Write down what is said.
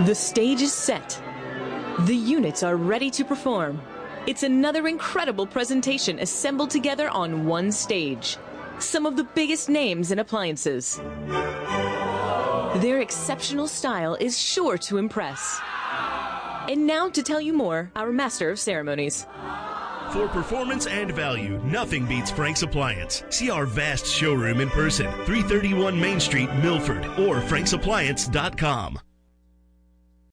The stage is set. The units are ready to perform. It's another incredible presentation assembled together on one stage. Some of the biggest names in appliances. Their exceptional style is sure to impress. And now to tell you more, our Master of Ceremonies. For performance and value, nothing beats Frank's Appliance. See our vast showroom in person, 331 Main Street, Milford, or franksappliance.com.